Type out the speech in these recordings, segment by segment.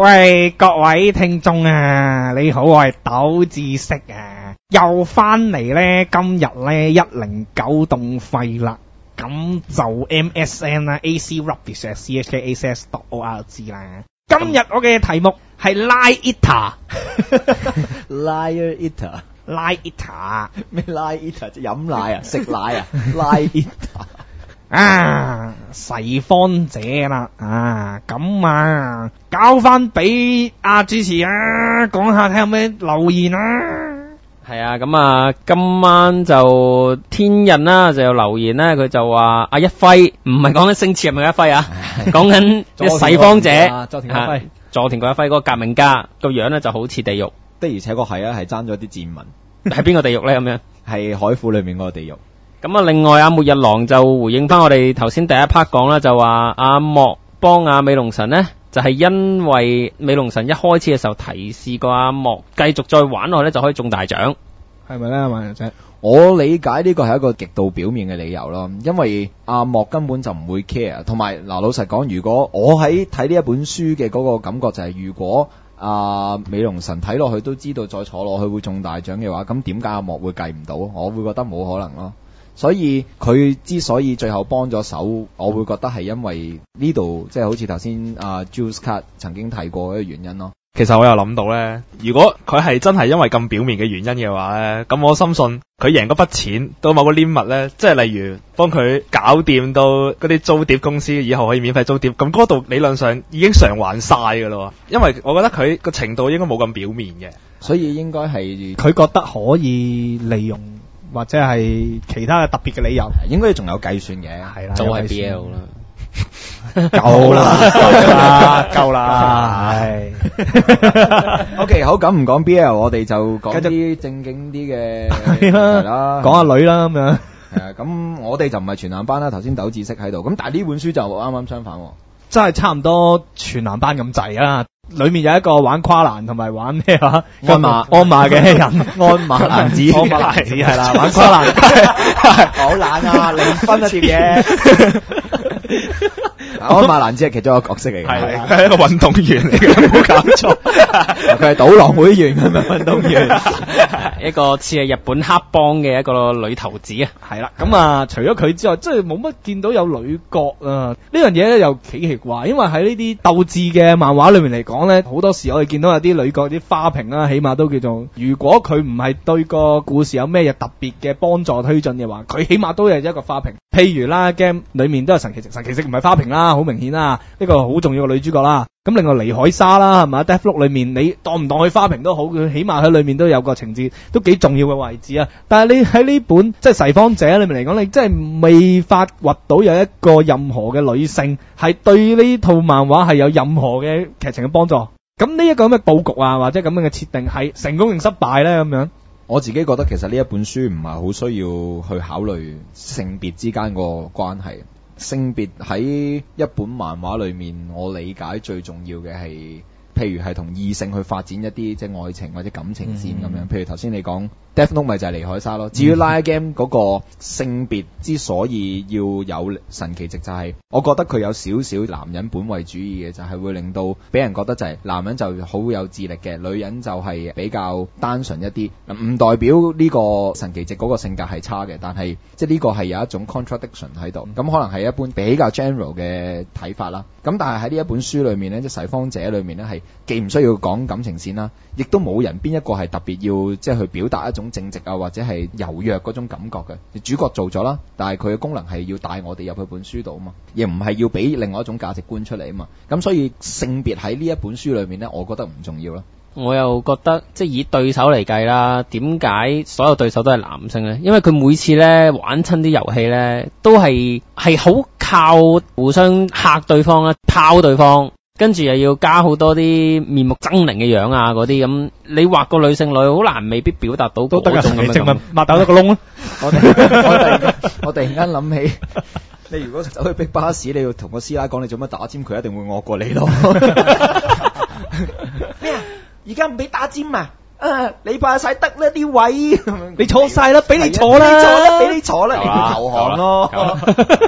喂，各位聽眾啊，你好，我係斗知識啊，又翻嚟咧，今日咧109動廢啦，咁就 MSN 啦 ，acrubbish@chkass.org 啦。今日我嘅題目係 Lie Eater，Liar Eater，Lie Eater 咩 Lie Eater？ 即飲奶啊，食奶啊，Lie Eater。 啊，西方者啦，咁交翻俾阿主持啊，講下睇有咩留言啊。 係啊，咁今晚就天人啦，就有留言啦，佢就話阿一輝唔係講緊星矢係咪一輝啊？講緊啲西方者， 佐田一輝， 佐田一輝嗰個革命家個樣咧就好似地獄， 的而且確係啊，係爭咗啲戰文。 係邊個地獄咧？咁樣係海虎裏面嗰個地獄。 咁另外末日狼就回應翻我哋頭先第一 part 講啦，就話阿莫幫阿美龍神呢，就係因為美龍神一開始嘅時候提示過阿莫繼續再玩落去咧就可以中大獎， 係咪咧，馬友仔？ 我理解呢個係一個極度表面嘅理由咯，因為阿莫根本就唔會 care， 同埋老實講，如果我喺睇呢一本書嘅嗰個感覺就係，如果美龍神睇落去都知道再坐落去會中大獎嘅話，咁點解阿莫會計唔到？我會覺得冇可能咯。所以佢之所以最後幫咗手，我會覺得係因為呢度即係好似頭先Jules Cat 曾經提過嘅原因咯。 其實我又諗到咧，如果佢係真係因為咁表面嘅原因嘅話咧，咁我深信佢贏嗰筆錢到某個 limit 咧，即係例如幫佢搞掂到嗰啲租碟公司以後可以免費租碟，咁嗰度理論上已經償還晒㗎咯。因為我覺得佢個程度應該冇咁表面嘅， 所以應該係佢覺得可以利用。或者係其他嘅特別嘅理由， 應該仲有計算嘅， 係啦， 就係 BL 啦， 夠啦，係。 OK， 好，咁唔講 BL， 我哋就講啲正經啲嘅係啦， 講下女啦咁樣。 咁我哋就唔係全男班啦，頭先斗知識喺度，咁但係呢本書就啱啱相反， 真係差唔多全男班咁滯啦。裏面有一個玩跨欄同埋玩咩話鞍馬嘅人， 鞍馬男子係啦，玩跨欄好懶啊，零分啊碟嘢。鞍馬男子係其中一個角色嚟嘅， 係佢係一個運動員嚟嘅，冇搞錯。 佢係賭狼會員係咪運動員？ 一個似係日本黑幫嘅一個女頭子啊。 係啦，咁除咗佢之外，即係冇乜見到有女角啊。呢樣嘢咧又幾奇怪，因為喺呢啲鬥智嘅漫畫裏面嚟講咧，好多時我哋見到有啲女角啲花瓶啦，起碼都叫做，如果佢唔係對個故事有咩嘢特別嘅幫助推進嘅話，佢起碼都係一個花瓶。譬如啦 ，game 裏面都有神奇食唔係花瓶啦，好明顯啦，呢個好重要嘅女主角啦。咁另外尼海莎啦，係咪 Deathloop 裏面你當唔當佢花瓶都好，佢起碼喺裏面都有個情節都幾重要嘅位置啊。但係你喺呢本即係西方者裏面嚟講，你真係未發掘到有一個任何嘅女性係對呢套漫畫係有任何嘅劇情嘅幫助。咁呢一個咁嘅佈局啊，或者咁樣嘅設定係成功定失敗咧？咁樣我自己覺得其實呢一本書唔係好需要去考慮性別之間個關係。性別喺一本漫畫裏面，我理解最重要嘅係，譬如係同異性去發展一啲即係愛情或者感情線咁樣。譬如頭先你講 Death Note 咪就係尼海莎咯。至於 Liar Game 嗰個性別之所以要有神奇值，就係我覺得佢有少少男人本位主義嘅，就係會令到俾人覺得就係男人就好有智力嘅，女人就係比較單純一啲。唔代表呢個神奇值嗰個性格係差嘅，但係即係呢個係有一種 contradiction 喺度。咁可能係一般比較 general 嘅睇法啦。咁但係喺呢一本書裏面呢，即係西方者裏面呢，係既唔需要講感情線啦，亦都冇人邊一個係特別要即係去表達一種正直啊或者係柔弱嗰種感覺嘅。主角做咗啦，但係佢嘅功能係要帶我哋入去本書度啊嘛，亦唔係要俾另外一種價值觀出嚟啊嘛。咁所以性別喺呢一本書裏面呢，我覺得唔重要啦。 我又覺得即係以對手嚟計啦，點解所有對手都係男性呢？因為佢每次呢玩親啲遊戲呢，都係好靠互相嚇對方啦，拋對方，跟住又要加好多啲面目猙獰嘅樣啊嗰啲咁。你畫個女性女好難，未必表達到嗰種咁嘅。 證明擘大咗個窿咯。 我突然間諗起，你如果走去逼巴士，你要同個師奶講你做乜打尖，佢一定會惡過你咯。咩啊？而家唔俾打尖啊！你霸晒得啦啲位， 你坐晒啦，俾你坐啦， 俾你坐啦，你要投降咯。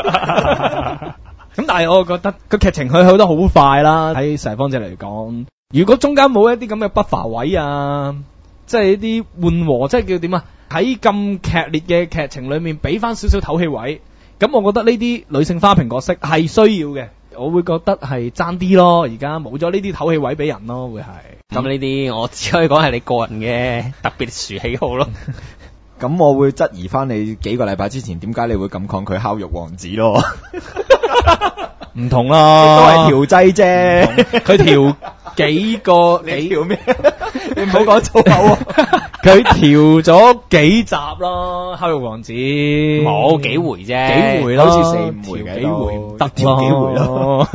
咁但係我覺得個劇情佢去得好快啦，喺西方者嚟講， 如果中間冇一啲咁嘅不乏位啊，即係一啲緩和，即係叫點啊？喺咁劇烈嘅劇情裏面，俾翻少少唞氣位，咁我覺得呢啲女性花瓶角色係需要嘅。我會覺得係爭啲咯，而家冇咗呢啲唞氣位俾人咯，會係。 咁呢啲我只可以講係你個人嘅特別殊喜好咯。 咁我會質疑翻你幾個禮拜之前點解你會咁抗拒烤肉王子咯？ 唔同咯， 都係調劑啫。 佢調幾個你調咩？你唔好講粗口喎。 佢調咗幾集咯，烤肉王子冇幾回啫， 幾回咯， 好似4-5回嘅， 幾回得調幾回咯。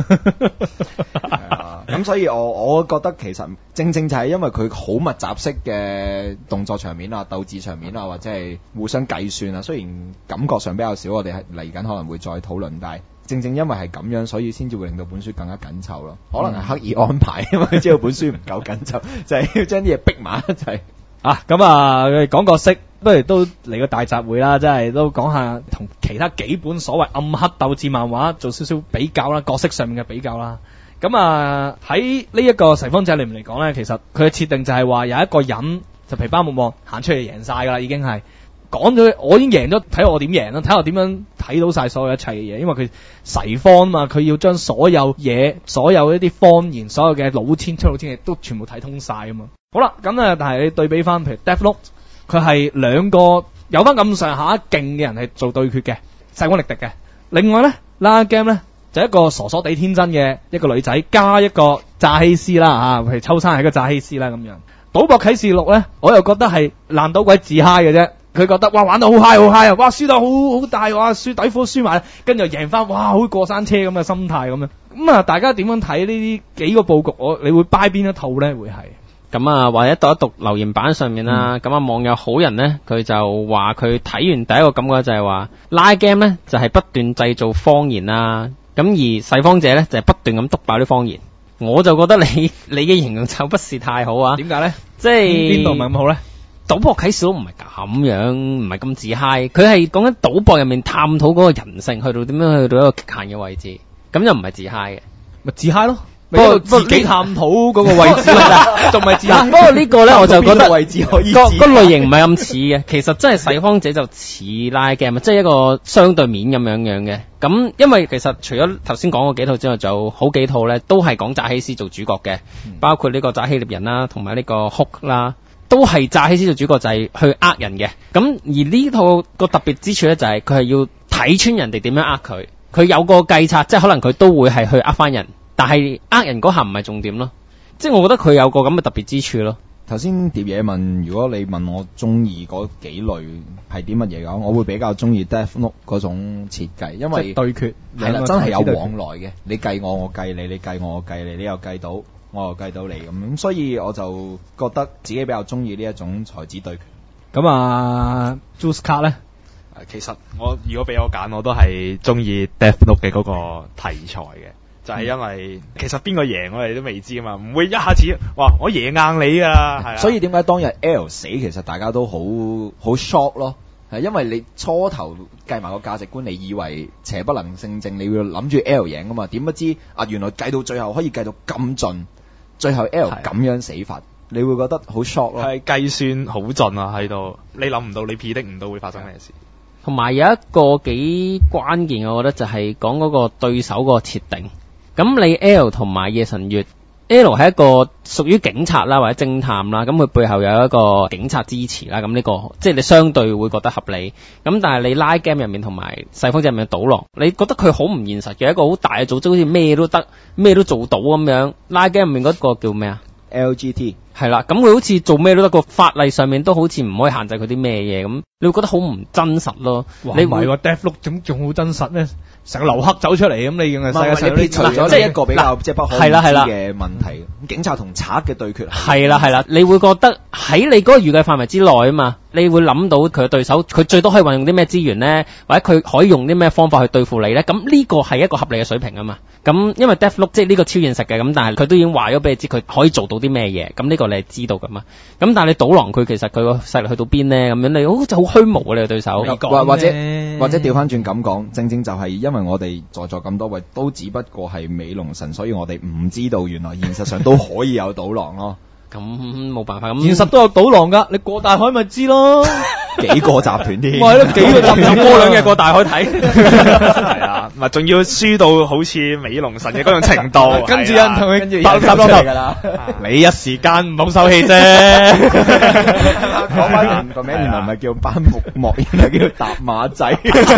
咁所以我覺得其實正正就係因為佢好密集式嘅動作場面啊、鬥智場面啊，或者係互相計算啊，雖然感覺上比較少，我哋係嚟緊可能會再討論，但係正正因為係咁樣，所以先至會令到本書更加緊湊咯。可能係刻意安排，因為佢知道本書唔夠緊湊，就係要將啲嘢逼埋一齊。 啊，咁啊，講角色，不如都嚟個大集會啦，真係都講下同其他幾本所謂暗黑鬥智漫畫做少少比較啦，角色上面嘅比較啦。咁啊喺呢一個噬方者裏面嚟講咧，其實佢嘅設定就係話有一個人就皮包木望行出嚟贏晒噶啦，已經係講咗我已經贏咗，睇我點贏啦，睇我點樣睇到晒所有一切嘅嘢，因為佢噬方嘛，佢要將所有嘢、所有一啲方言、所有嘅老千出老千嘅都全部睇通晒啊嘛。好啦，咁啊，但係你對比翻，譬如 Death Note，佢係兩個有翻咁上下勁嘅人係做對決嘅，勢均力敵嘅。另外咧，La Game 咧就一個傻傻地天真嘅一個女仔，加一個詐欺師啦嚇，譬如秋生係一個詐欺師啦咁樣。賭博啟示錄咧，我又覺得係爛賭鬼自嗨嘅啫。佢覺得哇玩到好嗨好嗨啊，哇輸到好大，哇輸底褲輸埋，跟住又贏翻，哇好似過山車咁嘅心態咁樣。咁啊，大家點樣睇呢啲幾個佈局？你會 buy 邊一套咧？會係？ 咁啊，或者讀一讀留言板上面啦。咁啊，網友好人呢，佢就話佢睇完第一個感覺就係話拉 game 呢就係不斷製造謊言啦。咁而噬方者呢，就係不斷咁篤爆啲謊言。我就覺得你嘅形容就不是太好啊。 點解呢？ 即係邊度唔係咁好呢？ 賭博啟示錄唔係咁樣，唔係咁自嗨。佢係講緊賭博入面探討嗰個人性，去到點樣去到一個極限嘅位置，咁就唔係自嗨嘅， 咪自嗨咯。 不過自己探討嗰個位置啦，仲唔係自嗨。 不過呢個咧，我就覺得位置可以個類型唔係咁似嘅。其實真係噬方者就似拉 game，即係一個相對面咁樣嘅。咁因為其實除咗頭先講嗰幾套之外，就有好幾套咧都係講詐欺師做主角嘅，包括呢個詐欺獵人啦，同埋呢個 Hook 啦。都係詐欺師做主角，就係去呃人嘅。咁而呢套個特別之處咧，就係佢係要睇穿人哋點樣呃佢。佢有個計策，即係可能佢都會係去呃翻人，但係呃人嗰下唔係重點咯。即係我覺得佢有個咁嘅特別之處咯。 頭先碟嘢問，如果你問我中意嗰幾類係啲乜嘢嘅話，我會比較中意 Death Note 嗰種設計，因為對決係啦，真係有往來嘅。你計我，我計你；你計我，我計你。你又計到，我又計到你咁，所以我就覺得自己比較中意呢一種才子對決。 咁啊 Juice 卡咧， 其實我如果俾我揀，我都係中意 Death Note 嘅嗰個題材嘅，就係因為其實邊個贏我哋都未知啊嘛，唔會一下子哇我贏硬你啊，係啊。 所以點解當日 L 死，其實大家都好 shock 咯。係因為你初頭計埋個價值觀，你以為邪不能勝正，你會諗住 L 贏噶嘛？點不知啊，原來計到最後可以計到咁盡，最後 L 咁樣死法，你會覺得好 shock 咯。 係計算好盡啊喺度，你諗唔到，你 predict 唔到會發生咩事。 同埋有一個幾關鍵，我覺得就係講嗰個對手個設定。咁你 L 同埋夜神月。L 係一個屬於警察啦，或者偵探啦，咁佢背後有一個警察支持啦，咁呢個即係你相對會覺得合理。咁但係你拉 game 入面同埋噬方者入面嘅賭浪，你覺得佢好唔現實嘅一個好大嘅組織，好似咩都得，咩都做到咁樣。拉 game 入面嗰個叫咩啊 ？LGT 係啦，咁佢好似做咩都得，個法例上面都好似唔可以限制佢啲咩嘢咁，你會覺得好唔真實咯。 你唔係喎 Death Note 點仲好真實咧？成個劉克走出嚟咁，你用係世界上撇除咗即係一個比較即係不可預知嘅問題。警察同賊嘅對決係啦，你會覺得喺你嗰個預計範圍之內啊嘛。 你會諗到佢嘅對手，佢最多可以運用啲咩資源咧，或者佢可以用啲咩方法去對付你咧？咁呢個係一個合理嘅水平啊嘛。咁因為 Deathloop 即係呢個超現實嘅，咁但係佢都已經話咗俾你知佢可以做到啲咩嘢，咁呢個你係知道噶嘛。咁但係你賭狼佢其實佢個勢力去到邊咧？咁樣你好似好虛無啊！你嘅對手， 或者調翻轉咁講，正正就係因為我哋在座咁多位都只不過係美龍神，所以我哋唔知道原來現實上都可以有賭狼咯。 咁冇辦法，咁現實都有賭狼噶，你過大海咪知咯。 幾個集團添， 咪係咯，幾個集團過兩日過大海睇， 係啊，咪仲要輸到好似美龍神嘅嗰種程度， 跟住有人同佢跟住搭搭嚟㗎啦。 你一時間唔好受氣啫。 講翻人個名原來唔係叫班木莫，原來叫搭馬仔。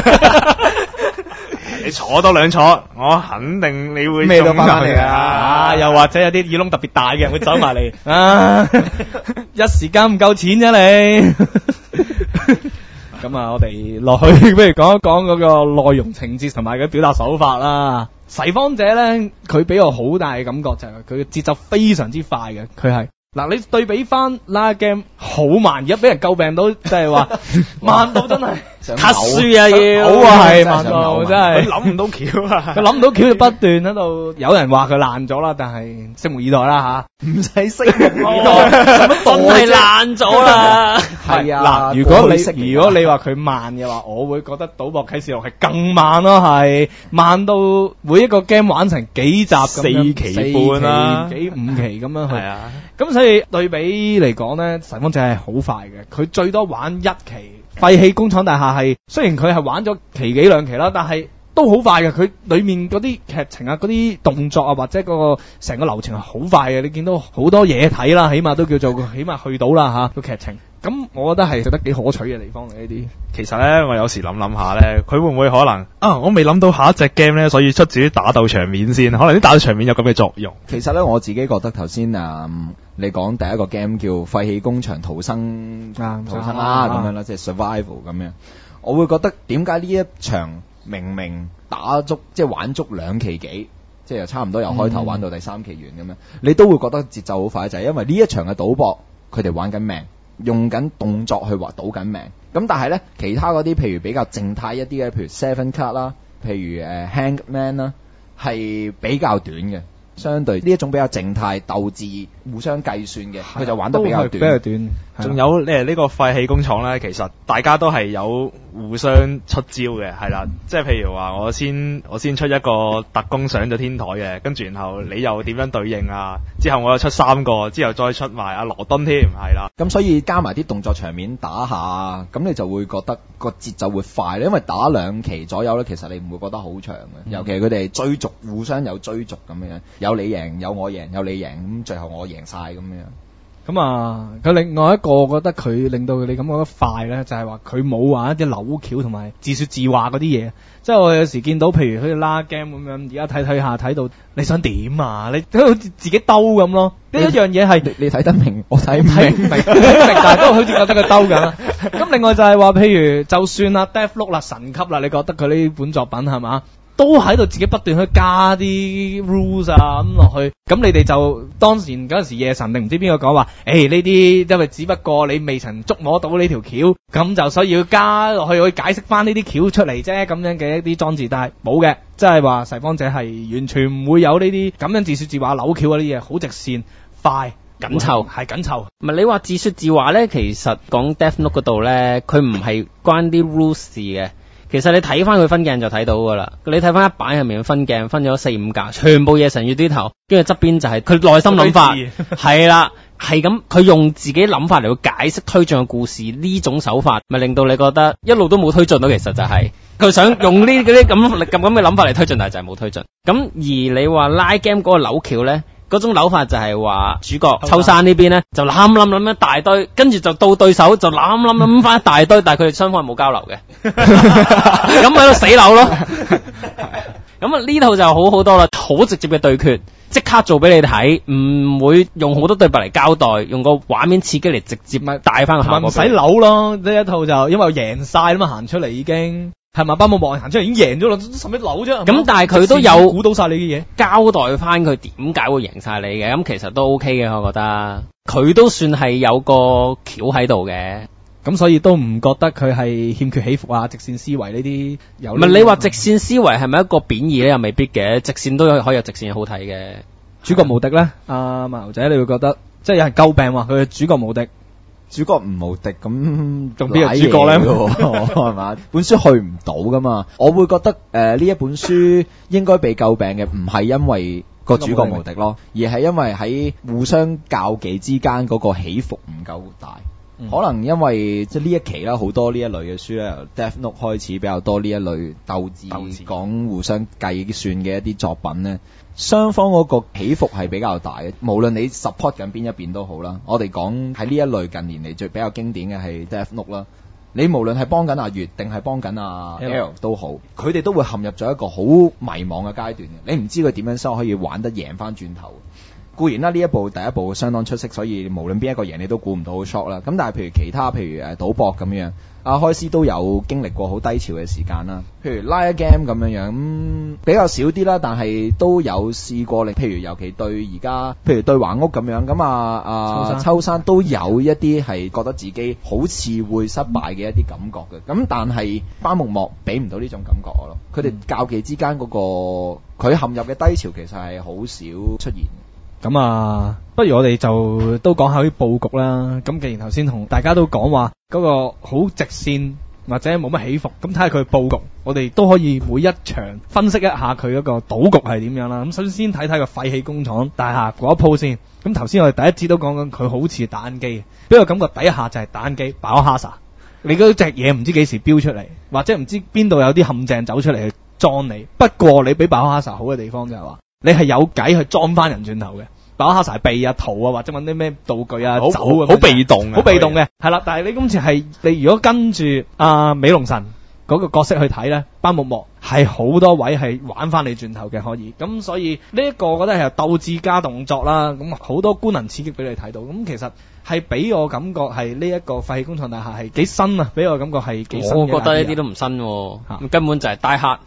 你坐多兩坐，我肯定你會咩都翻返嚟㗎啊，又或者有啲耳窿特別大嘅人會走埋嚟啊，一時間唔夠錢啫你。咁啊，我哋落去不如講一講嗰個內容情節同埋佢表達手法啦。噬方者咧，佢俾我好大嘅感覺就係佢嘅節奏非常之快嘅，佢係。嗱，你對比翻拉 game 好慢，而家俾人詬病到，即係話慢到真係卡書啊要， 好啊係慢到真係， 佢諗唔到橋啊！ 佢諗唔到橋就不斷喺度，有人話佢爛咗啦，但係拭目以待啦吓，唔使拭目以待， 真係爛咗啦。 係啊， 嗱，如果你話佢慢嘅話，我會覺得賭博啟示錄係更慢咯，係慢到每一個 game 玩成幾集咁樣， 4期半啦， 幾5期咁樣去。 係啊。 咁所以對比嚟講咧，噬方者係好快嘅，佢最多玩1期。廢棄工廠大廈係雖然佢係玩咗期幾2期啦，但係都好快嘅。佢裡面嗰啲劇情啊、嗰啲動作啊，或者嗰個成個流程係好快嘅。你見到好多嘢睇啦，起碼都叫做起碼去到啦嚇個劇情。咁我覺得係值得幾可取嘅地方嚟呢啲。 其實咧，我有時諗下咧，佢會唔會可能啊？我未諗到下一隻 game 咧，所以出自啲打鬥場面先，可能啲打鬥場面有咁嘅作用。 其實咧，我自己覺得頭先你講第一個 game 叫廢棄工場逃生啦咁樣啦，即係 survival 咁樣。我會覺得點解呢一場明明打足即係玩足2期幾，即係又差唔多由開頭玩到第3期完咁樣，你都會覺得節奏好快，就係因為呢一場嘅賭博，佢哋玩緊命，用緊動作去賭緊命。咁但係咧，其他嗰啲譬如比較靜態一啲嘅，譬如 Seven Card 啦，譬如Hangman 啦，係比較短嘅。相對呢一種比較靜態鬥智互相計算嘅，佢就玩得比較短。 仲有呢個廢棄工廠咧，其實大家都係有互相出招嘅，係啦，即係譬如話我先出一個特工上咗天台嘅，跟住然後你又點樣對應啊？之後我又出3個，之後再出埋阿羅敦添，係啦。 咁所以加埋啲動作場面打下，咁你就會覺得個節奏會快咧，因為打2期左右咧，其實你唔會覺得好長嘅。尤其佢哋追逐，互相有追逐咁樣，有你贏，有我贏，有你贏，咁最後我贏晒咁樣。 咁啊，佢另外一個我覺得佢令到你感覺得快咧，就係話佢冇話一啲扭橋同埋自說自話嗰啲嘢。即係我有時見到，譬如好似拉 game 咁樣，而家睇下睇到你想點啊？你好似自己兜咁咯。呢一樣嘢係你睇得明，我睇唔明， 但係都好似覺得佢兜緊。咁另外就係話，譬如就算啦 Deathloop 啦神級啦，你覺得佢呢本作品係嘛？都喺度自己不斷去加啲 rules 啊咁落去，咁你哋就當時嗰陣時夜神定唔知邊個講話，呢啲因為只不過你未曾捉摸到呢條橋，咁就需要加落去解釋翻呢啲橋出嚟啫，咁樣嘅一啲裝置，但係冇嘅，即係話噬方者係完全唔會有呢啲咁樣自說自話扭橋嗰啲嘢，好直線快緊湊，係緊湊。 唔係你話自說自話咧，其實講 Deathloop 嗰度咧，佢唔係關啲 rules 事嘅。其實你睇翻佢分鏡就睇到噶啦，你睇翻一版入面嘅分鏡分咗4-5格，全部夜神月啲頭，跟住側邊就係佢內心諗法，係啦，係咁佢用自己諗法嚟去解釋推進嘅故事，呢種手法咪令到你覺得一路都冇推進到，其實就係佢想用呢嗰啲咁嘅諗法嚟推進，但係就係冇推進。咁而你話拉 game 嗰個扭橋咧？嗰種扭法就係話主角秋山呢邊咧就諗一大堆，跟住就到對手就諗翻一大堆，但係佢哋雙方係冇交流嘅，咁喺度死扭咯。咁啊呢套就好多啦，好直接嘅對決，即刻做俾你睇，唔會用好多對白嚟交代，用個畫面刺激嚟直接帶翻個效果。 唔使扭咯，呢一套就因為贏晒啦嘛，行出嚟已經。係咪班冇望人行出嚟已經贏咗啦？使乜扭啫？ 咁但係佢都有估到晒你嘅嘢， 交代翻佢點解會贏晒你嘅。咁其實都 OK 嘅，我覺得佢都算係有個橋喺度嘅。 咁所以都唔覺得佢係欠缺起伏啊、直線思維呢啲有。 唔係你話直線思維係咪一個貶義咧？又未必嘅，直線都可以有直線好睇嘅。 主角無敵咧，阿馬牛仔你會覺得即係有人詬病話佢嘅主角無敵。 主角唔無敵咁， 仲邊個主角咧？ 係嘛？本書去唔到噶嘛？我會覺得呢一本書應該被詬病嘅，唔係因為個主角無敵咯，而係因為喺互相較技之間嗰個起伏唔夠大。可能因為即係呢一期啦，好多呢一類嘅書咧，由 Death Note 開始比較多呢一類鬥智講互相計算嘅一啲作品咧，雙方嗰個起伏係比較大嘅。無論你 support 緊邊一邊都好啦，我哋講喺呢一類近年嚟最比較經典嘅係 Death Note 啦。你無論係幫緊阿月定係幫緊阿 L 都好，佢哋都會陷入咗一個好迷茫嘅階段嘅。你唔知佢點樣先可以玩得贏翻轉頭。固然啦，呢一部第一部相當出色，所以無論邊一個贏你都估唔到好 shock 啦。咁但係譬如其他，譬如賭博咁樣，阿開斯都有經歷過好低潮嘅時間啦。譬如 Liar Game 咁樣，比較少啲啦，但係都有試過。譬如尤其對而家，譬如對橫屋咁樣，咁秋山都有一啲係覺得自己好似會失敗嘅一啲感覺嘅。咁但係巴木莫俾唔到呢種感覺我咯。佢哋較技之間嗰個佢陷入嘅低潮其實係好少出現。 咁啊，不如我哋就都講下啲佈局啦。咁既然頭先同大家都講話嗰個好直線或者冇乜起伏，咁睇下佢佈局，我哋都可以每一場分析一下佢嗰個賭局係點樣啦。咁首先睇睇個廢棄工廠大廈嗰一鋪先。咁頭先我哋第一節都講緊佢好似打緊機，俾我感覺底下就係打緊機，爆哈薩。你嗰隻嘢唔知幾時飆出嚟，或者唔知邊度有啲陷阱走出嚟去裝你。不過你比爆哈薩好嘅地方就係話，你係有計去裝翻人轉頭嘅。爆哈薩避啊、逃啊，或者揾啲咩道具啊、走啊， 好被動， 好被動嘅。係啦，但係你今次係你如果跟住美龍神嗰個角色去睇咧，班木莫係好多位係玩翻你轉頭嘅可以。咁所以呢一個我覺得係由鬥智加動作啦，咁好多官能刺激俾你睇到。咁其實係俾我感覺係呢一個廢棄工廠大廈係幾新啊，俾我感覺係幾新嘅。 我覺得呢啲都唔新喎，根本就係Die Hard。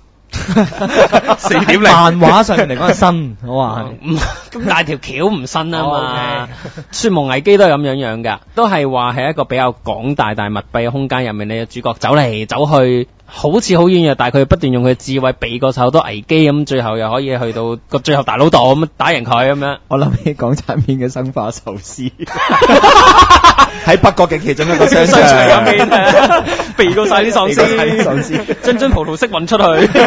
4.0 漫畫上面嚟講係新，我話咁大條橋唔新啊嘛。雪夢危機都係咁樣㗎，都係話係一個比較廣大但係密閉嘅空間入面，你嘅主角走嚟走去，好似好軟弱，但係佢不斷用佢嘅智慧避過好多危機，咁最後又可以去到個最後大佬度咁打贏佢咁樣。 我諗起港產片嘅生化壽司，喺北角嘅其中一個商場入面， 避過晒啲喪屍，將葡萄色運出去。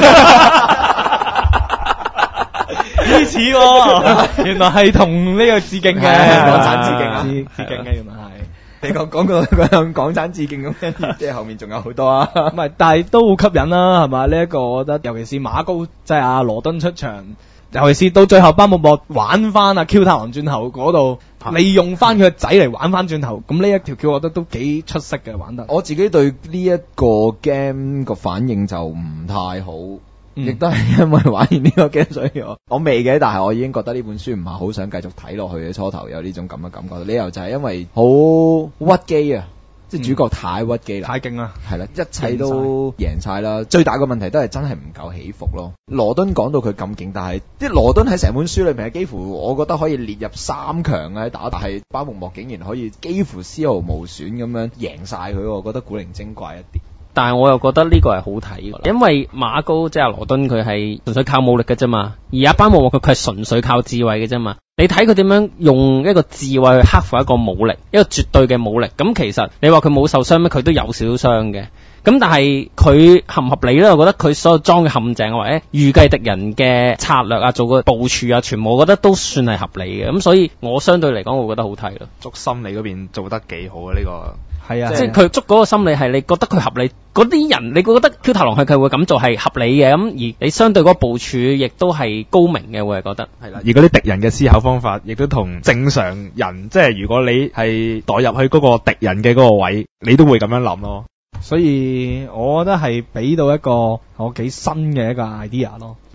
呢似喎，原來係同呢個致敬嘅， 港產致敬啊， 致敬嘅原來係。 你講到港產致敬咁，即係後面仲有好多啊。 唔係，但係都好吸引啦，係嘛？呢一個我覺得，尤其是馬高即係阿羅敦出場，尤其是到最後班木莫玩翻阿 Q 太郎轉頭嗰度，利用翻佢個仔嚟玩翻轉頭，咁呢一條橋我覺得都幾出色嘅玩得。 我自己對呢一個 game 個反應就唔太好。亦都係因為玩完呢個 game，所以我未嘅，但係我已經覺得呢本書唔係好想繼續睇落去嘅。初頭有呢種咁嘅感覺，理由就係因為好屈機啊，即係主角太屈機啦， 太勁啦， 係啦，一切都贏晒啦。最大個問題都係真係唔夠起伏咯。羅敦講到佢咁勁，但係啲羅敦喺成本書裏面係幾乎我覺得可以列入3強嘅打，但係巴木莫竟然可以幾乎絲毫無損咁樣贏晒佢，我覺得古靈精怪一啲。 但係我又覺得呢個係好睇嘅，因為馬高即係羅敦佢係純粹靠武力嘅啫嘛，而阿班木莫佢係純粹靠智慧嘅啫嘛。你睇佢點樣用一個智慧去克服一個武力，一個絕對嘅武力。咁其實你話佢冇受傷咩？佢都有少少傷嘅。咁但係佢合唔合理咧？我覺得佢所有裝嘅陷阱或者預計敵人嘅策略啊，做個部署啊，全部我覺得都算係合理嘅。咁所以我相對嚟講，我覺得好睇咯。 捉心理嗰邊做得幾好啊！呢個係啊， 即係佢捉嗰個心理係你覺得佢合理，嗰啲人你覺得 Q 太郎佢會咁做係合理嘅，咁而你相對嗰個部署亦都係高明嘅，我係覺得係啦。 而嗰啲敵人嘅思考方法，亦都同正常人，即係如果你係代入去嗰個敵人嘅嗰個位，你都會咁樣諗咯。 所以我覺得係俾到一個我幾新嘅一個 idea 咯。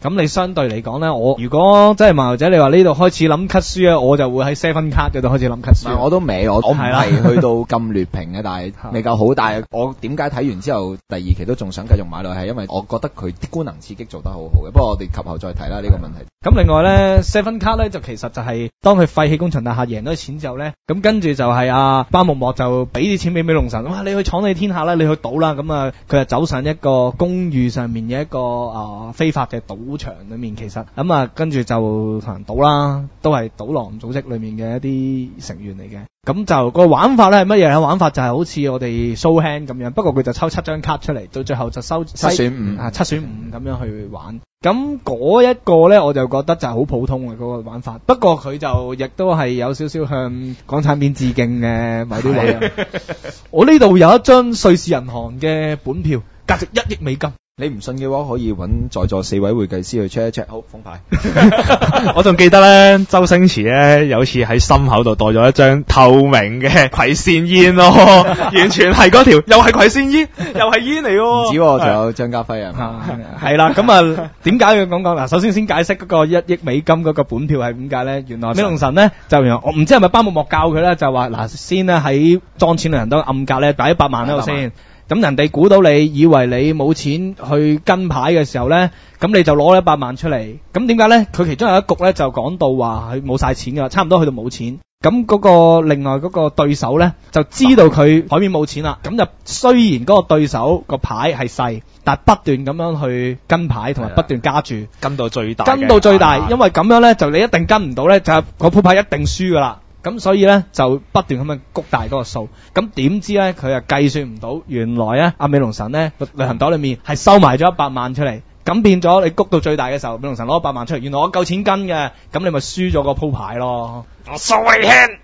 咁你相對嚟講咧，我如果真係漫遊者，你話呢度開始諗 cut 書咧，我就會喺 Seven Card 嗰度開始諗 cut 唔書。 係我都未，我唔係啦係去到咁劣評嘅，但係未夠好。但係我點解睇完之後第二期都仲想繼續買落去，係因為我覺得佢啲官能刺激做得好好嘅。不過我哋及後再提啦呢個問題。 咁另外咧 Seven Card 咧就其實就係當佢廢棄工場大廈贏咗錢之後咧，咁跟住就係巴木莫就俾啲錢俾美龍神，哇！你去闖你天下啦，你去賭啦，咁啊佢就走上一個公寓上面嘅一個非法嘅賭場裏面，其實咁啊跟住就同人賭啦，都係賭狼組織裏面嘅一啲成員嚟嘅。咁就個玩法咧係乜嘢咧？玩法就係好似我哋 show hand 咁樣，不過佢就抽7張卡出嚟，到最後就收 7選5 啊7選5咁樣去玩。咁嗰一個咧我就覺得就係好普通嘅嗰個玩法，不過佢就亦都係有少少向港產片致敬嘅某啲位啊。我呢度有一張瑞士銀行嘅本票，價值1億美金。 你唔信嘅話，可以揾在座4位會計師去 check 一 check。好，封牌。 我仲記得咧，周星馳咧有次喺心口度袋咗一張透明嘅葵扇煙咯，完全係嗰條，又係葵扇煙，又係煙嚟喎。 唔止喎，仲有張家輝啊。 係啦，咁啊點解要咁講？嗱，首先解釋嗰個1億美金嗰個本票係點解咧？原來美龍神咧就原來我唔知係咪巴木莫教佢咧，就話嗱先咧喺裝錢嘅人都暗格咧擺100萬喺度先。咁人哋估到你以為你冇錢去跟牌嘅時候咧，咁你就攞100萬出嚟。咁點解咧？佢其中有一局咧就講到話佢冇晒錢㗎，差唔多去到冇錢。咁嗰個另外嗰個對手咧就知道佢海面冇錢啦。咁就雖然嗰個對手個牌係細，但係不斷咁樣去跟牌同埋不斷加注， 跟到最大， 跟到最大。因為咁樣咧就你一定跟唔到咧，就嗰鋪牌一定輸㗎啦。咁所以咧就不斷咁樣谷大嗰個數，咁點知咧佢又計算唔到，原來咧阿美龍神咧旅行袋裏面係收埋咗100萬出嚟，咁變咗你谷到最大嘅時候，美龍神攞100萬出嚟，原來我夠錢跟嘅，咁你咪輸咗個鋪牌咯。 我數你輕，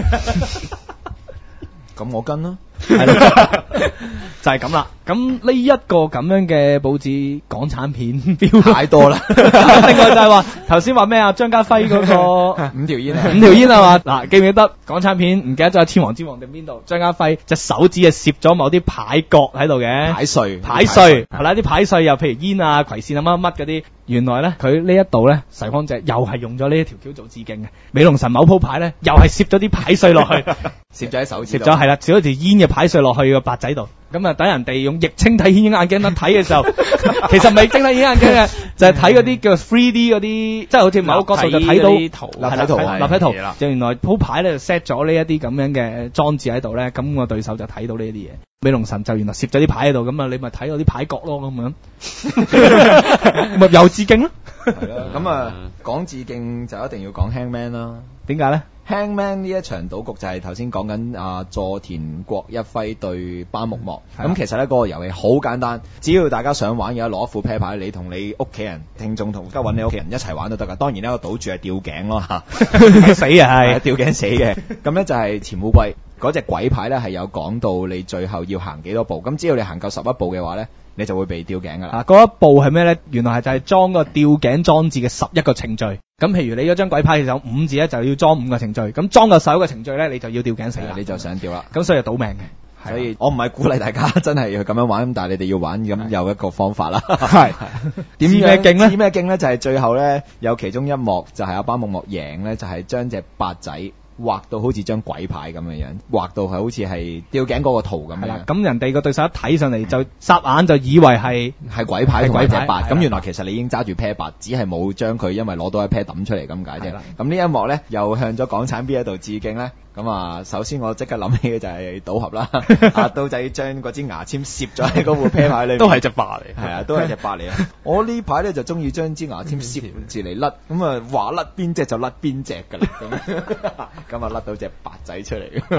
咁我跟啦。 係啦，就係咁啦。咁呢一個咁樣嘅報紙港產片標太多啦。 另外就係話頭先話咩啊？張家輝嗰個 5條煙 5條煙係嘛？嗱，記唔記得港產片？唔記得咗係天王之王定邊度？張家輝隻手指係攝咗某啲牌角喺度嘅牌碎係啦，啲牌碎又譬如煙啊、葵扇啊乜乜嗰啲。原來咧佢呢一度咧細方隻又係用咗呢一條橋做致敬嘅。美龍神某鋪牌咧又係攝咗啲牌碎落去， 攝咗喺手指， 攝咗係啦，攝咗條煙嘅牌碎落去個白仔度。咁啊，等人哋用液晶體顯影眼鏡睇嘅時候，其實唔係晶體顯影眼鏡嘅，就係睇嗰啲叫 3D 嗰啲，即係好似某個角度就睇到立體圖， 立體圖。就原來鋪牌咧就 set 咗呢一啲咁樣嘅裝置喺度咧，咁個對手就睇到呢啲嘢。美龍神就原來攝咗啲牌喺度，咁啊你咪睇到啲牌角咯，咁樣咪又致敬咯。 係啦，咁啊講致敬就一定要講 Hangman 啦。 點解咧 ？Hangman 呢一場賭局就係頭先講緊佐田國一輝對巴木莫。咁其實呢嗰個遊戲好簡單，只要大家想玩嘅話，攞一副啤牌，你同你屋企人、聽眾同而家揾你屋企人一齊玩都得噶。當然呢個賭注係吊頸咯嚇， 死啊係吊頸死嘅。咁呢就係潛烏龜嗰隻鬼牌呢係有講到你最後要行幾多步。咁只要你行夠11步嘅話呢，你就會被吊頸噶啦。 嗰一步係咩咧？原來係就係裝個吊頸裝置嘅11個程序。咁譬如你嗰張鬼牌有5字咧，就要裝5個程序。咁裝夠11個程序咧，你就要吊頸死啦。 你就想吊啦。 咁所以就賭命嘅。 所以我唔係鼓勵大家真係去咁樣玩，但係你哋要玩咁有一個方法啦。 係點知咩勁咧？ 知咩勁咧？就係最後咧有其中一幕就係阿巴木莫贏咧，就係將隻八仔畫到好似張鬼牌咁嘅樣，畫到係好似係吊頸嗰個圖咁樣。 咁人哋個對手一睇上嚟就霎眼就以為係鬼牌同埋隻八，咁原來係其實你已經揸住 pair 八，只係冇將佢因為攞到一 pair 抌出嚟咁解啫。咁呢一幕咧又向咗港產 B 喺度致敬咧。咁啊，首先我即刻諗起嘅就係賭俠啦，阿刀仔將嗰支牙籤攝咗喺嗰副啤牌裏面， 都係隻八嚟， 係啊，都係隻八嚟啊！我呢排咧就中意將支牙籤攝住嚟甩，咁啊話甩邊隻就甩邊隻㗎啦，咁啊甩到隻八仔出嚟。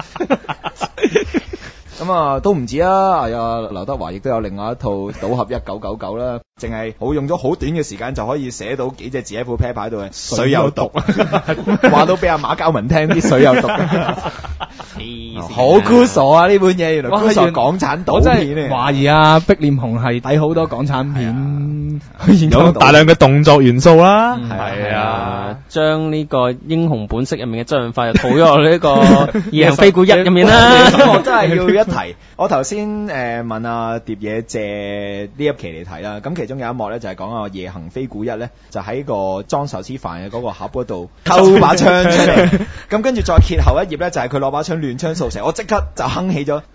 咁啊都唔止啊！係啊，劉德華亦都有另外一套賭俠1999啦，淨係好用咗好短嘅時間就可以寫到幾隻字喺副啤牌度嘅，水有毒，話到俾阿馬交文聽啲水有毒。 好酷傻啊！呢本嘢原來哇酷傻原港產我真係賭片嚟。 懷疑啊，碧臉紅係睇好多港產片去研究有大量嘅動作元素啦， 嗯係啊， 將呢個英雄本色入面嘅周潤發又套咗落呢個《夜行飛股一》入面啦。 咁我真係要一提，我頭先問阿碟嘢借呢一期嚟睇啦，咁其中有一幕咧就係講啊夜行飛股一咧，就喺個裝壽司飯嘅嗰個盒嗰度偷把槍出嚟，咁跟住再揭後一頁咧就係佢攞把槍亂槍掃射，我即刻就哼起咗，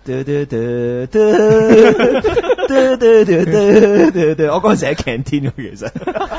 我嗰陣時喺 canteen 喎其實。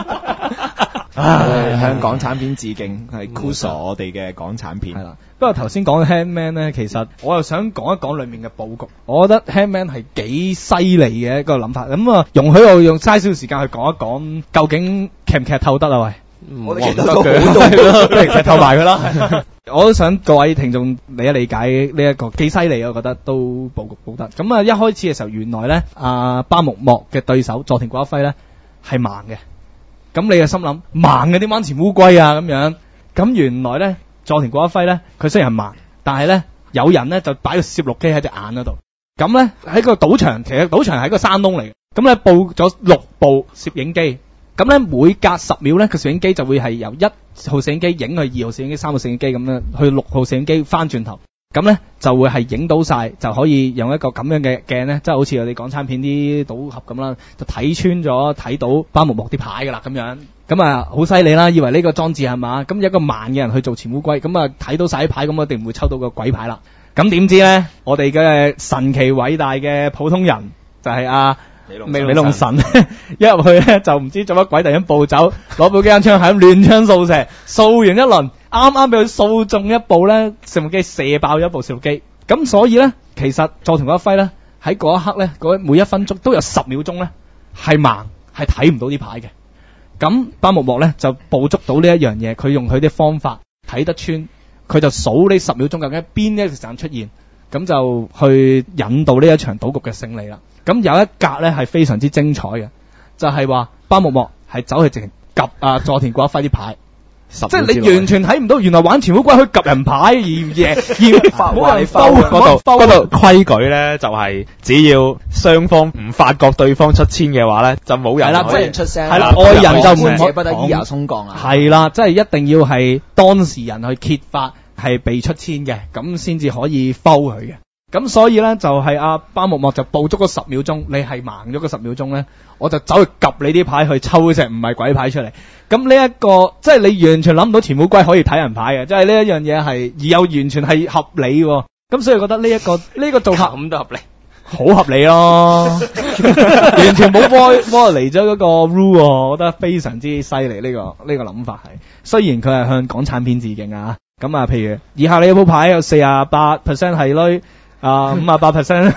向港產片致敬，係酷傻我哋嘅港產片。 係啦，不過頭先講 Handman 咧，其實我又想講一講裡面嘅佈局。我覺得 Handman 係幾犀利嘅一個諗法。咁啊，容許我用嘥少少時間去講一講，究竟劇唔劇透得啊？喂！ 我哋其實得都好嘅，不如劇透埋佢啦。我都想各位聽眾理一理解呢一個幾犀利，我覺得都佈局佈得。咁啊，一開始嘅時候，原來咧巴木莫嘅對手佐田瓜一輝咧係盲嘅。咁你就心諗盲嘅點玩潛烏龜啊咁樣？咁原來咧佐田瓜一輝咧，佢雖然係盲，但係咧有人咧就擺個攝錄機喺隻眼嗰度。咁咧喺個賭場，其實賭場係一個山窿嚟嘅。咁咧佈咗6部攝影機。咁咧每隔10秒咧個攝影機就會係由1號攝影機影去2號攝影機、3號攝影機咁樣去6號攝影機翻轉頭，咁咧就會係影到晒，就可以用一個咁樣嘅鏡咧，即係好似我哋港產片啲賭俠咁啦，就睇穿咗睇到巴木莫啲牌噶啦咁樣，咁啊好犀利啦，以為呢個裝置係嘛，咁一個盲嘅人去做潛烏龜，咁啊睇到晒啲牌，咁一定唔會抽到個鬼牌啦。咁點知咧，我哋嘅神奇偉大嘅普通人就係美龍神一入去咧就唔知做乜鬼，突然間暴走，攞部機槍係咁亂槍掃射，掃完一輪，啱啱俾佢掃中一部咧，攝錄機射爆咗一部攝錄機。咁所以咧，其實佐田瓜一輝咧喺嗰一刻咧，嗰每1分鐘都有10秒鐘咧係盲，係睇唔到啲牌嘅。咁巴木莫咧就捕捉到呢一樣嘢，佢用佢啲方法睇得穿，佢就數呢10秒鐘究竟邊一個時間出現，咁就去引導呢一場賭局嘅勝利啦。咁有一格咧係非常之精彩嘅，就係話巴木莫係走去直情及佐田瓜一輝啲牌，即係你完全睇唔到，原來玩潛烏龜可以及人牌而冇人收嗰度規矩咧就係只要雙方唔發覺對方出千嘅話咧，就冇人係啦， 可以不能出聲。 係啦，外人就唔觀者不得依牙鬆降啊。 係啦，即係一定要係當事人去揭發係被出千嘅，咁先至可以 foul 佢嘅。咁所以咧就係巴木莫就捕捉咗10秒鐘，你係盲咗個10秒鐘咧，我就走去及你啲牌去抽隻唔係鬼牌出嚟。咁呢一個即係你完全諗唔到潛烏龜可以睇人牌嘅，即係呢一樣嘢係而又完全係合理喎。咁所以覺得呢一個做法咁都合理， 好合理咯，完全冇摸嚟咗嗰個 rule 喎，我覺得非常之犀利呢個諗法係。雖然佢係向港產片致敬啊，咁啊，譬如以下呢一鋪牌有48% 係女。58%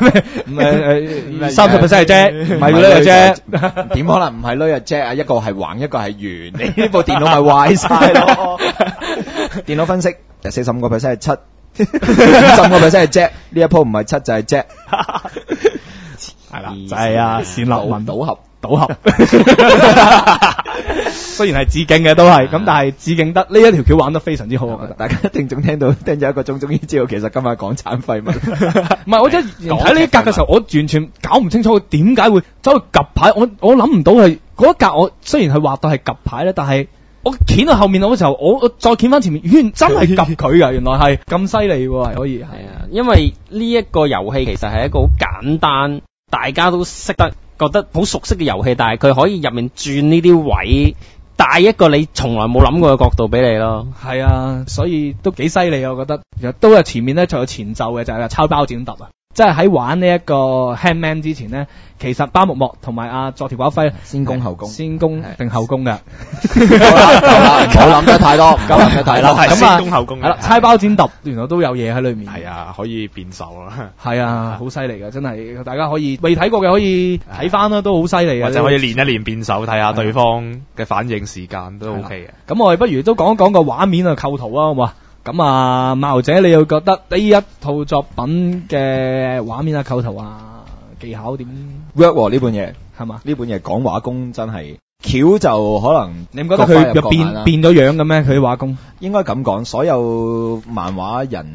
30% 係啫，唔係女嘅啫， 點可能唔係女嘅啫？一個係橫，一個係圓，你呢部電腦咪壞晒咯？電腦分析45% 係7，55% 係啫，呢一鋪唔係7就係啫， 係啦，就係單立文賭俠，雖然係致敬嘅都係，咁但係致敬得呢一條橋玩得非常之好，我覺得。 大家聽眾聽咗1個鐘，終於知道其實今日港產廢物。 唔係，我真係睇呢一格嘅時候，我完全搞唔清楚佢點解會走去及牌。我諗唔到係嗰一格，我雖然係畫到係及牌咧，但係我掀到後面嗰時候，我再掀翻前面，原真係及佢啊！原來係咁犀利喎，係可以。 係啊，因為呢一個遊戲其實係一個好簡單，大家都識得覺得好熟悉嘅遊戲，但係佢可以入面轉呢啲位，帶一個你從來冇諗過嘅角度俾你咯。 係啊，所以都幾犀利啊！我覺得其實都係前面咧，仲有前奏嘅，就係抄包剪揼啊！即係喺玩呢一個 Handman 之前咧，其實巴木莫同埋佐田瓜一輝先攻後攻， 先攻定後攻嘅。 好啦，唔好諗得太多，唔好諗得太多。 係先攻後攻嘅。 係啦，猜包剪揼原來都有嘢喺裏面。 係啊，可以變手啦。 係啊，好犀利㗎，真係大家可以未睇過嘅可以睇翻啦，都好犀利嘅。 或者可以練一練變手，睇下對方嘅反應時間都 OK 嘅。 咁我哋不如都講一講個畫面啊、構圖啊，好嘛？咁啊，馬姐，你又覺得呢一套作品嘅畫面啊、構圖啊、技巧點 work 呢本嘢係嘛？ 呢本嘢講畫工真係橋就可能你唔覺得佢又變咗樣嘅咩？佢啲畫工應該咁講，所有漫畫人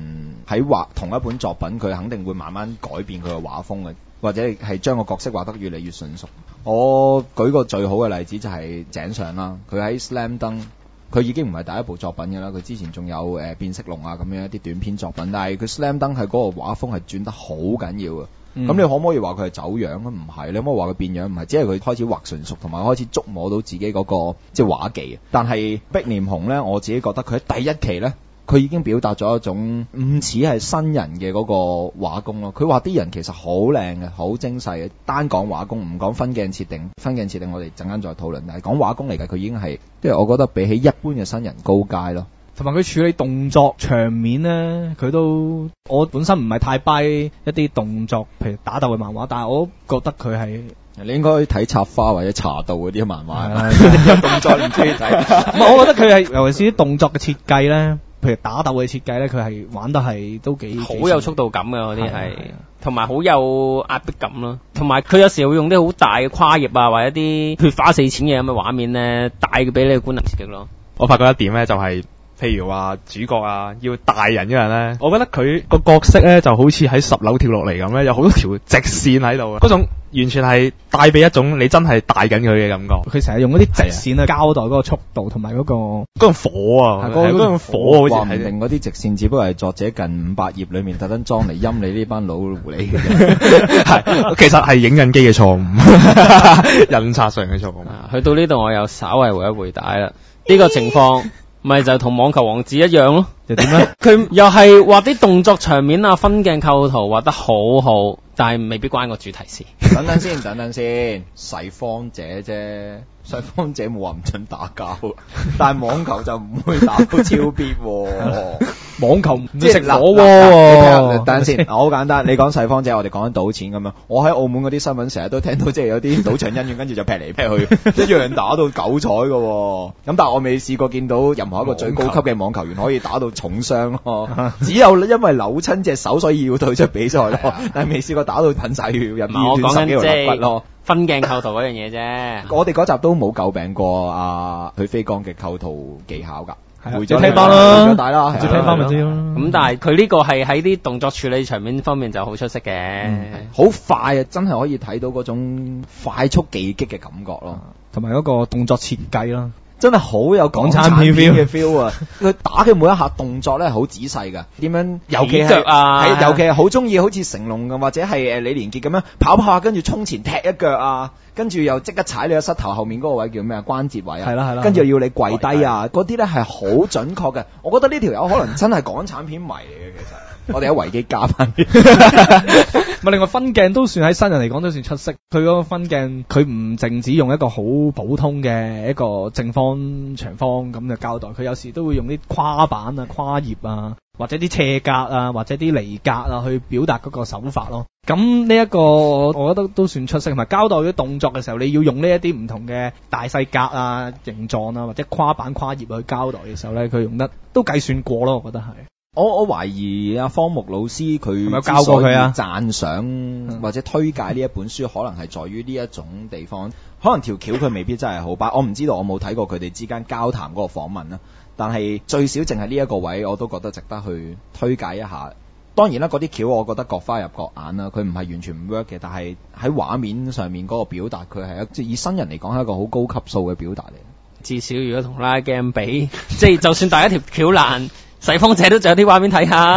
喺畫同一本作品，佢肯定會慢慢改變佢嘅畫風嘅，或者係將個角色畫得越嚟越純熟。我舉個最好嘅例子就係井上啦，佢喺 Slam Dunk。佢已經唔係第一部作品嘅啦，佢之前仲有變色龍啊咁樣一啲短篇作品，但係佢 Slam Dunk 係嗰個畫風係轉得好緊要嘅。咁、你可唔可以話佢係走樣啊？唔係，你可唔可以話佢變樣？唔係，只係佢開始畫純熟，同埋開始觸摸到自己嗰、個即係畫技。但係碧廉紅呢，我自己覺得佢喺第一期呢，佢已經表達咗一種唔似係新人嘅嗰個畫工咯。佢畫啲人其實好靚嘅，好精細嘅。單講畫工，唔講分鏡設定。分鏡設定我哋陣間再討論。但係講畫工嚟嘅，佢已經係即係我覺得比起一般嘅新人高階咯。 同埋佢處理動作場面咧，佢都我本身唔係太 buy 一啲動作，譬如打鬥嘅漫畫，但係我覺得佢係你應該睇插花或者茶道嗰啲漫畫， 有動作唔中意睇。唔係，我覺得佢係尤其是啲動作嘅設計咧，譬如打鬥嘅設計咧，佢係玩得係都幾好有速度感嘅嗰啲係係， 同埋好有壓迫感咯。同埋佢有時會用啲好大嘅跨頁啊，或者啲血花四濺嘅咁嘅畫面咧，帶俾你嘅觀能刺激咯。 我發覺一點咧，就係、譬如話主角啊要大人嗰陣咧，我覺得佢個角色咧就好似喺10樓跳落嚟咁咧，有好多條直線喺度，嗰種完全係帶俾一種你真係帶緊佢嘅感覺。 佢成日用嗰啲直線去交代嗰個速度同埋嗰個嗰種火啊，嗰種火好話唔似係定嗰啲直線只不過係作者近500頁裏面特登裝嚟陰你呢班老狐狸嘅啫。 係其實係影印機嘅錯誤，印刷上嘅錯誤。 去到呢度我又稍為回一回帶啦。呢個情況咪就同網球王子一樣咯。 就點咧？ 佢又係畫啲動作場面啊，分鏡構圖畫得好好，但係未必關個主題事。 等等先，細方姐啫，細方姐冇話唔准打交，但係網球就唔會打到超必喎。 網球唔即係食火你睇下鍋。 等陣先，好簡單。你講細方姐，我哋講緊賭錢咁樣。我喺澳門嗰啲新聞成日都聽到，即係有啲賭場恩怨，跟住就劈嚟劈去，一樣打到9彩嘅喎。咁但係我未試過見到任何一個最高級嘅網球員可以打到重傷咯。只有因為扭親隻手，所以要退出比賽咯。但係未試過打到噴晒血，入醫院我講緊 10幾條即肋骨咯。 分鏡構圖嗰樣嘢啫。 我哋嗰集都冇詬病過許飛剛嘅構圖技巧㗎。回咗聽翻啦， 回咗帶啦， 要聽翻咪知咯。 咁但係佢呢個係喺啲動作處理場面方面就好出色嘅。 好快啊！真係可以睇到嗰種快速技擊嘅感覺咯， 同埋嗰個動作設計啦， 真係好有港產片嘅 feel 啊！佢打嘅每一下動作咧好仔細㗎，點樣？尤其起腳啊係尤其係好中意好似成龍咁，或者係李連杰咁樣跑跑下，跟住衝前踢一腳啊！跟住又即刻踩你個膝頭後面嗰個位叫咩啊？關節位啊， 係啦， 跟住又要你跪低啊！嗰啲咧係好準確嘅。我覺得呢條友可能真係港產片迷嚟嘅，其實。我哋喺維基加翻啲。 咪另外分鏡都算喺新人嚟講都算出色。佢嗰個分鏡，佢唔淨止用一個好普通嘅一個正方、長方咁嘅交代，佢有時都會用啲跨板啊、跨頁啊，或者啲斜格啊，或者啲離格啊，去表達嗰個手法咯。咁呢一個我覺得都算出色，同埋交代啲動作嘅時候，你要用呢一啲唔同嘅大細格啊、形狀啊，或者跨板跨頁去交代嘅時候咧，佢用得都計算過咯，我覺得係。 我懷疑阿方木老師佢有冇教過佢啊？ 讚賞或者推介呢一本書，可能係在於呢一種地方，可能條橋佢未必真係好擺。我唔知道，我冇睇過佢哋之間交談嗰個訪問啦。但係最少淨係呢一個位，我都覺得值得去推介一下。當然啦，嗰啲橋我覺得各花入各眼啦，佢唔係完全唔 work 嘅，但係喺畫面上面嗰個表達，佢係即係以新人嚟講係一個好高級數嘅表達嚟。 至少如果同拉 game 比，即係就算大家條橋爛。細方姐都仲有啲畫面睇下，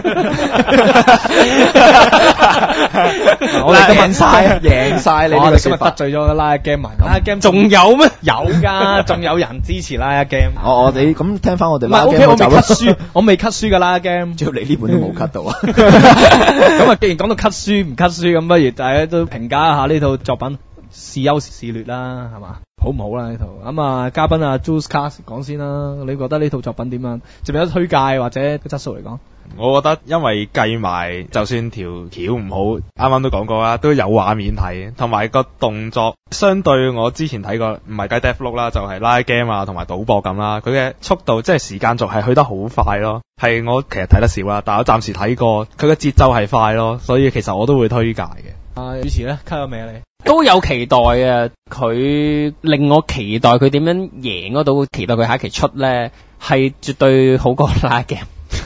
我哋都問晒，贏晒你呢個說法。 得罪咗拉 game 埋，拉 game 仲有咩？ 有㗎，仲有人支持拉 game。 我哋咁聽翻我哋拉 game 我未就 cut 書，我未 cut 書㗎拉 game。 只要你呢本都冇 cut 到啊。 咁啊，既然講到 cut 書唔 cut 書，咁不如大家都評價一下呢套作品是優是劣啦，係嘛？好唔好啦呢套？咁啊，嘉賓啊 Juice Cast 講先啦，你覺得呢套作品點樣？值唔值得推介或者個質素嚟講？ 我覺得因為計埋，就算條橋唔好，啱啱都講過啦，都有畫面睇，同埋個動作相對我之前睇過，唔係計 Deathloop 啦，就係拉 game 啊，同埋賭博咁啦。佢嘅速度即係時間軸係去得好快咯，係我其實睇得少啦，但係我暫時睇過，佢嘅節奏係快咯，所以其實我都會推介嘅。 主持咧，cut 咗未啊你？ 都有期待啊！佢令我期待佢點樣贏嗰度，期待佢下一期出咧，係絕對好過拉 game。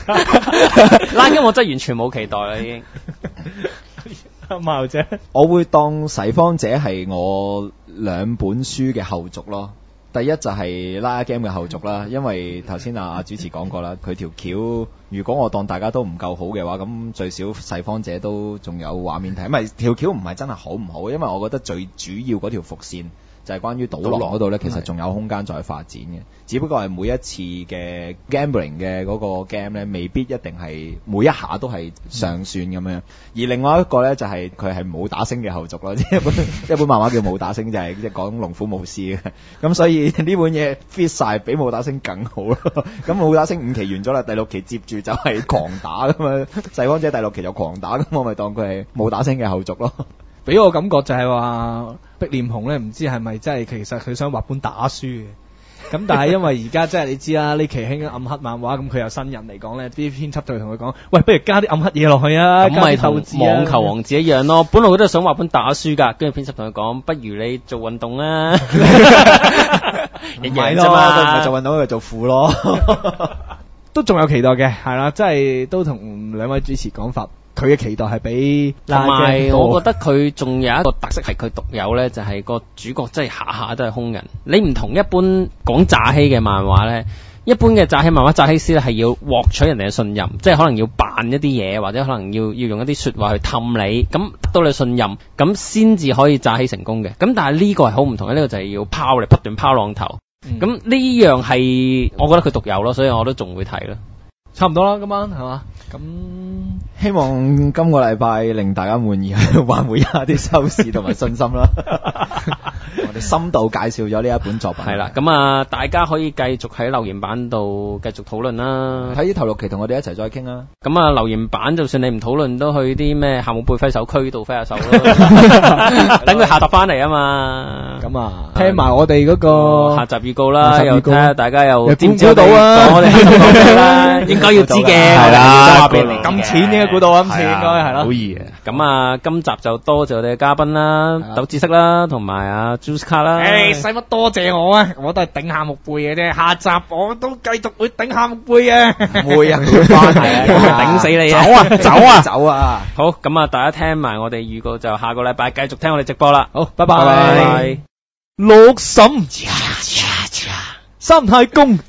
拉筋我真係完全冇期待啦，已經。 阿茂姐， 我會當洗方者係我兩本書嘅後續咯。第一就係拉 game 嘅後續啦，因為頭先阿主持講過啦，佢條橋如果我當大家都唔夠好嘅話，咁最少洗方者都仲有畫面睇。唔係條橋唔係真係好唔好，因為我覺得最主要嗰條伏線就係關於賭浪嗰度呢，其實仲有空間再發展嘅。只不過係每一次嘅 gambling 嘅嗰個 game 呢，未必一定係每一下都係上算咁樣。而另外一個呢，就係佢係武打星嘅後續咯，即係一本漫畫叫武打星，就係即係講龍虎武師嘅。咁所以呢本嘢 fit 晒比武打星更好咯。咁武打星5期完咗啦，第6期接住就係狂打咁嘛。洗方者第6期就狂打，咁我咪當佢係武打星嘅後續咯。 俾我感覺就係話碧蓮紅咧，唔知係咪真係其實佢想畫本打書嘅。咁但係因為而家即係你知啦，呢期興暗黑漫畫，咁佢有新人嚟講咧，啲編輯就會同佢講：喂，不如加啲暗黑嘢落去啊！ 咁咪同加啲鬥志啊網球王子一樣咯。本來佢都係想畫本打書㗎，跟住編輯同佢講：不如你做運動啊！一樣啫嘛， 都唔係做運動，佢做副咯。 都仲有期待嘅，係啦，即係都同兩位主持講法。佢嘅期待係比同埋拉嘅多我覺得佢仲有一個特色係佢獨有咧，就係個主角真係下下都係兇人。你唔同一般講詐欺嘅漫畫咧，一般嘅詐欺漫畫詐欺師咧係要獲取人哋嘅信任，即係可能要扮一啲嘢，或者可能要用一啲説話去氹你，咁得到你信任，咁先至可以詐欺成功嘅。咁但係呢個係好唔同嘅，呢個就係要拋嚟不斷拋浪頭。咁呢樣係我覺得佢獨有咯，所以我都仲會睇咯。 差唔多啦，今晚係嘛？咁希望今個禮拜令大家滿意，挽回一下啲收視同埋信心啦。我哋深度介紹咗呢一本作品。 係啦，咁啊，大家可以繼續喺留言板度繼續討論啦。 睇頭6期同我哋一齊再傾啦。 咁啊，留言板就算你唔討論，都去啲咩夏目貝揮手區度揮下手咯。等佢下集翻嚟啊嘛。 咁啊，聽埋我哋嗰個下集預告啦， 下集預告又睇下大家又又知唔知估到啊我哋喺度講咩啦？應該要知嘅， 係啦， 話俾你咁淺應該估到啊，咁淺應該係啦。 好易嘅。 咁啊，今集就多謝我哋嘅嘉賓啦，斗知識啦，同埋阿 Juice 卡啦。 使乜多謝我啊？我都係頂下木背嘅啫。下集我都繼續會頂下木背嘅。 唔會啊，會翻嚟啊， 頂死你啊！ 走啊，走啊，走啊！ 好，咁啊，大家聽埋我哋預告，就下個禮拜繼續聽我哋直播啦。 好，拜拜拜。 拜。 六嬸，三太公，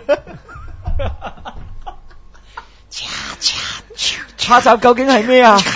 下集究竟係咩啊？